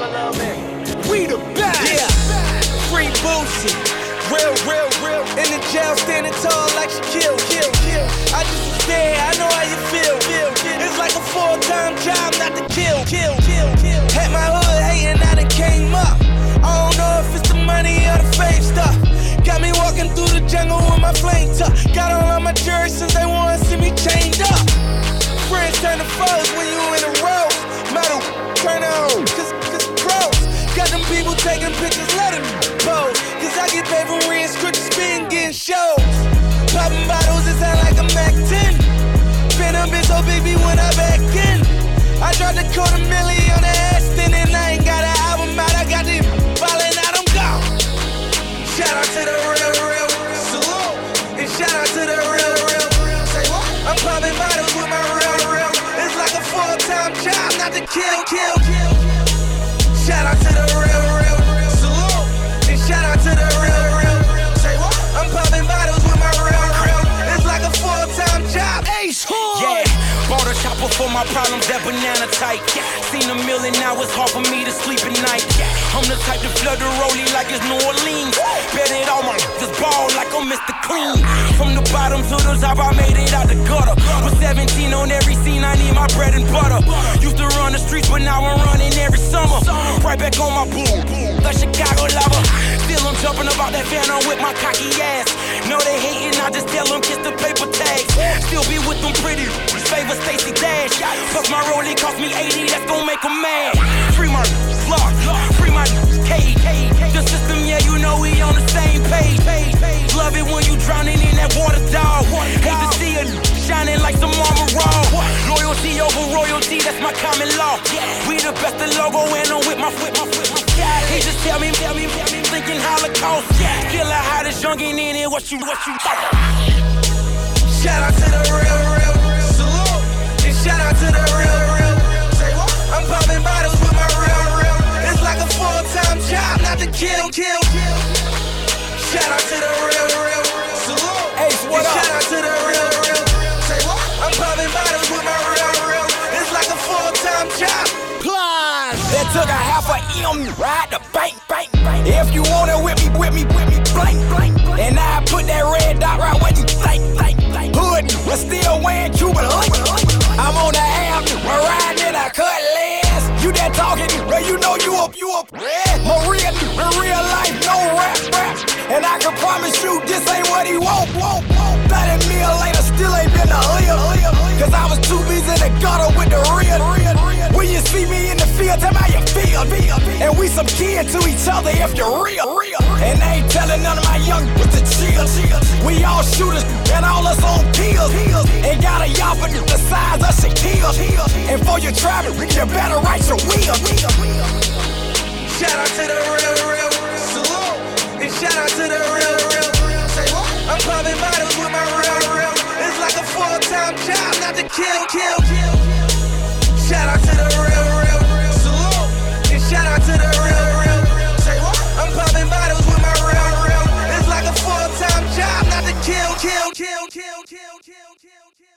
We the best. Yeah. Free Boosie. Real. In the jail, standing tall like she kill. I just was there, I know how you feel. It's like a full-time job not to kill. Had my hood hating, I done came up. I don't know if it's the money or the fame stuff. Got me walking through the jungle with my flame tuck. Got on my jersey since they wanna see me chained up. Friends turn to foes when you in a row. Metal, turn on, cause crows. Got them people taking pictures, let them pose. Cause I get paid for reading scripts, spin, getting shows. Popping bottles, it sound like a Mac 10. Venom been so big when I back in. I dropped a $250,000 on the Aston and I ain't got an album out. I got them ballin' out, I'm gone. Shout out to the real, salute. And shout out to the real. Say what? I'm popping bottles with my real. It's like a full-time job, not to kill. Shout out to the real, salute. And shout out to the real. Say what? I'm popping bottles with my real. It's like a full-time job. Ace Hood. Yeah. Bought a chopper for my problems, that banana type. Seen $1 million, now it's hard for me to sleep at night. I'm the type to flood the rollie like it's New Orleans. Bet it all my this ball like I'm Mr. Clean. From the bottom to the top, I made it out the gutter. With 17 on every scene, I need my bread and butter. Used to run the streets, but now I'm running every summer. Right back on my boom, the Chicago lover. Still I'm jumping about that Phantom with my cocky ass. No, they hating, I just tell them kiss the paper tags. Still be with them pretty favor Stacey Dash. Plus my rollie cost me 80, that's gon' make 'em mad. Free my block, free my cage. The system, yeah, you know we on the same page. Love it when you drowning in that water, dog. Hate to see it shining like some armor raw. Loyalty over royalty, that's my common law. We the best of logo and I'm with my He just tell me, thinking Holocaust. Kill a hottest youngin' in it, what you Shout out to the real. Shout out to the real. Say what? I'm popping bottles with my real. It's like a full-time job, not to kill. Shout out to the real. Salute. Ace, what up? Shout out to the real. Say what? I'm popping bottles with my real. It's like a full-time job. Plus, that took a half a M, ride the bank. If you want it with me, blank. And I put that red dot right where you think. Hood, but still wearing Cuban link. I'm on the avenue, we're riding in a cutlass. You that talking, well you know you up. Maria, in real life, no rap. And I can promise you, this ain't what he want. 30 mil later, still ain't been a live. Cause I was too busy in the gutter with the real. When you see me in the field, tell me how you feel. And we some kin to each other if you're real. And they ain't telling none of my young with the chill. We all shooters, and all us on pills. Ain't got a y'all but the size of Shaquille. And for your travel, you better write your wheel. Shout out to the real. Salute. And shout out to the real. Say what? I'm popping bottles with my real. It's like a full-time job, not to kill. Shout out to the real. Salute. And shout out to the real. Say what? I'm popping bottles with my real. It's like a full-time job, not to kill.